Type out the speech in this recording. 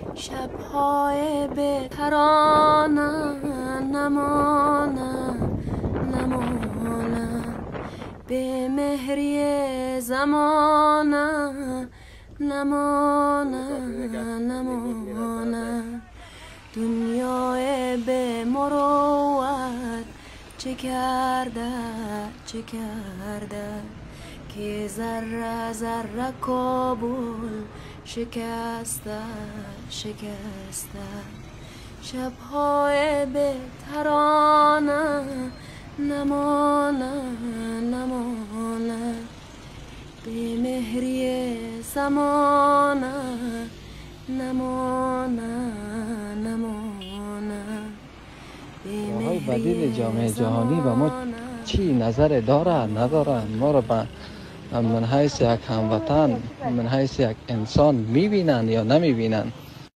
شب‌های به ترانه نمانه به مهری زمانه نمانه دنیای به مروت چه کرده که ذره ذره کابل شکسته شب‌های به ترانه نمانه به مهری زمانه نمانه راه‌های بدیل جامعه جهانی و ما چی نظر نداره ما را به من حیث یک هموطن من حیث یک انسان میبینن یا نمیبینن؟